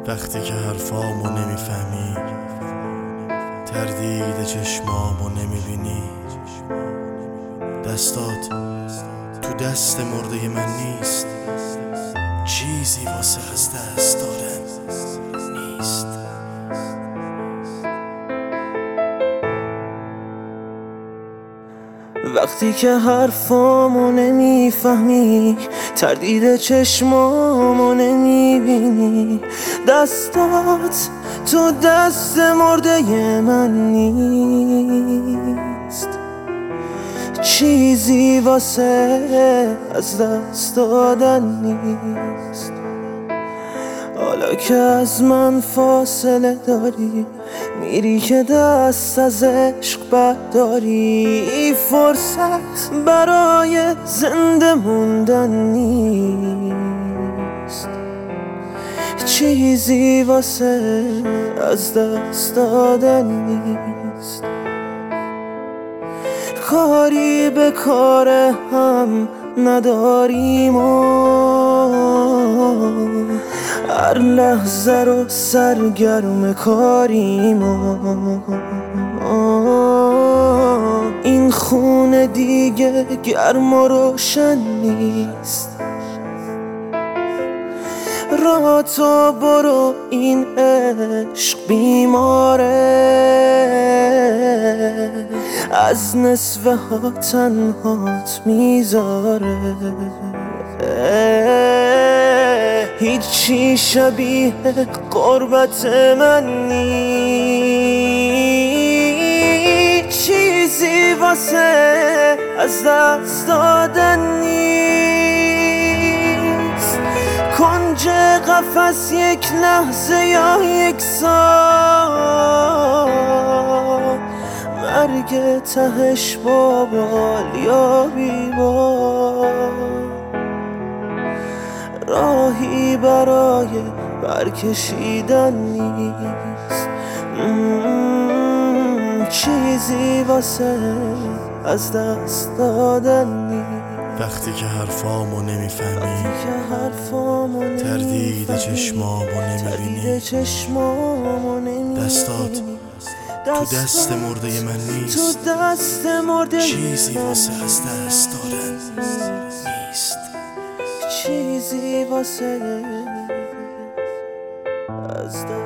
وقتی که حرفامو نمیفهمی، تردید چشمامو نمیبینی، دستات تو دست مرده من نیست، چیزی واسه از دست دادن نیست. وقتی که حرفامو نمیفهمی، تردید چشمامو نمیبینی، دستات تو دست مرده من نیست، چیزی واسه از دست دادن نیست. حالا که از من فاصله داری، میری که دست از عشق برداری، فرصت برای زنده موندن نیست، چیزی واسه از دست دادن نیست. کاری به کار هم نداریم و هر لحظه رو سرگرم کاریم و این خونه دیگه گرم و روشن نیست. راه تو برو، این عشق بیماره، از نصفه ها تنهات میذاره، هیچی شبیه قربت من نیست، چیزی واسه از دست دادن نیست. کنج قفس یک لحظه یا یک سال، مرگ تهش با بال یا بی بال، راهی برای برکشیدن نیست، چیزی واسه از دست دادن نیست. وقتی که حرفامو نمیفهمی، تردید چشمامو نمیبینی، دستات تو دست مرده من نیست، چیزی واسه از دست دادن نیست، چیزی واسه از دست